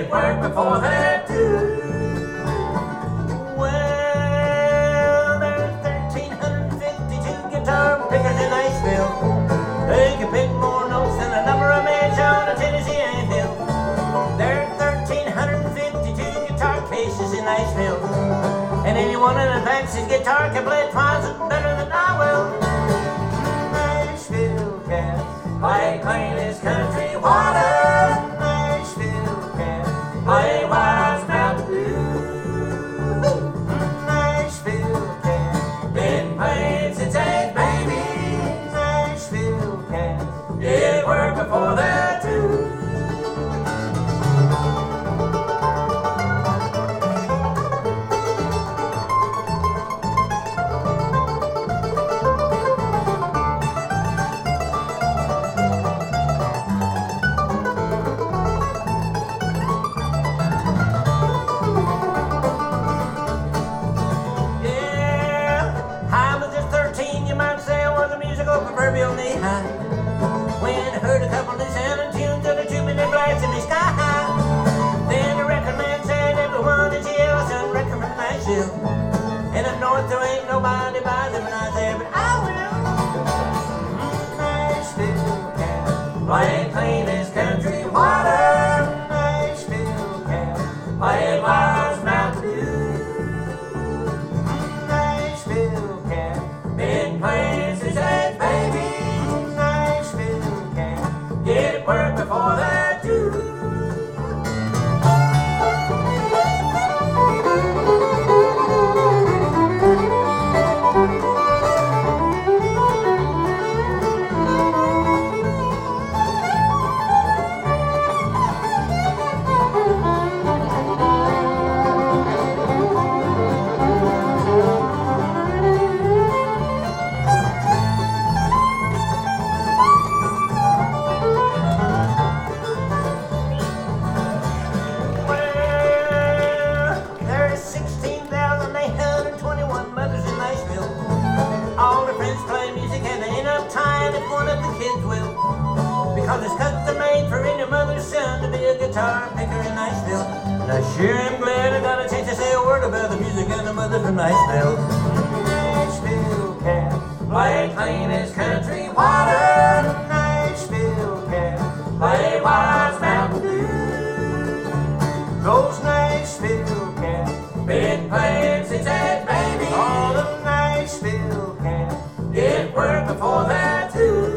Get work before that too. Well, there's 1,352 guitar pickers in Nashville. They can pick more notes than a number of men on a Tennessee anthill. There are 1,352 guitar cases in Nashville, and anyone that advances his guitar can play it twice better than I will. Nashville can play clean as country water. Nashville can play wise Mountain Dew. Nashville can been playing since 8 babies. Nashville can get work before that too. Proverbial knee-high. When I heard a couple loose sounding tunes that are too many blast in the sky high. Then the record man said everyone is yellow, son record from Nashville. And up north there ain't nobody buys them, and I said, but I will. Nashville can play clean as country water. Nashville can play wise Mountain Dew. Nashville can been playing since 8 baby. Nashville can get work before that too. Because it's custom-made for any mother's son to be a guitar picker in Nashville. And I sure am glad I got a chance to say a word about the music and the mother from Nashville. Nashville can play clean as country water. Nashville can play wise Mountain Dew. Those Nashville can been playing since 8 baby. All of Nashville can get work before that too.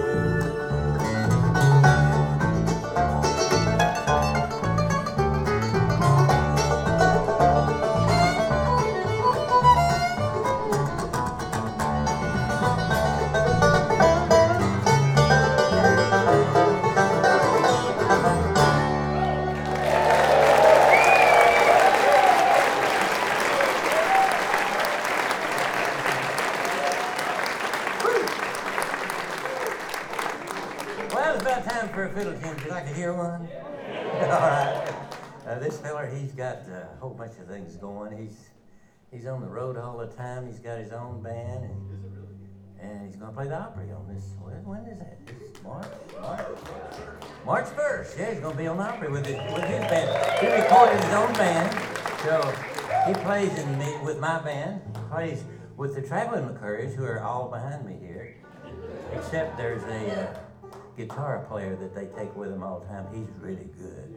For a fiddle tune, would you like to hear one? All right. This feller, he's got a whole bunch of things going. He's on the road all the time. He's got his own band, and he's going to play the Opry on this. When is that? This March 1st. Yeah, he's going to be on the Opry with his band. He recorded his own band, so he plays with my band. He plays with the Traveling McCurries, who are all behind me here, except there's a guitar player that they take with them all the time. He's really good.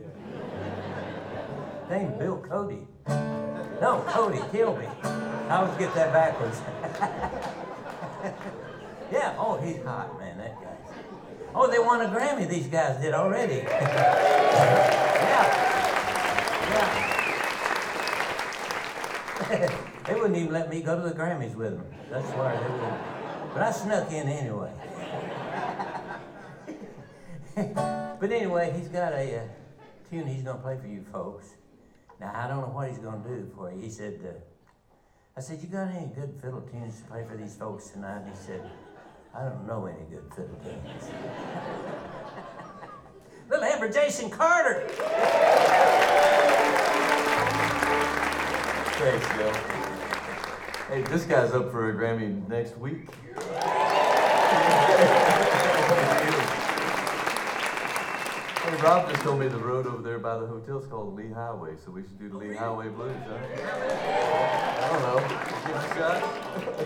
Named Bill Cody. No, Cody Kilby. I always get that backwards. Yeah, oh, he's hot, man, that guy. Oh, they won a Grammy, these guys did already. Yeah. They wouldn't even let me go to the Grammys with them. That's why they wouldn't. But I snuck in anyway. But anyway, he's got a tune he's going to play for you folks. Now, I don't know what he's going to do for you. He said, I said, you got any good fiddle tunes to play for these folks tonight? And he said, I don't know any good fiddle tunes. Little Amber Jason Carter. Thanks, Joe. Hey, this guy's up for a Grammy next week. Hey, Rob just told me the road over there by the hotel's called Lee Highway, so we should do the Lee Highway Blues, huh? I don't know. Give it a shot.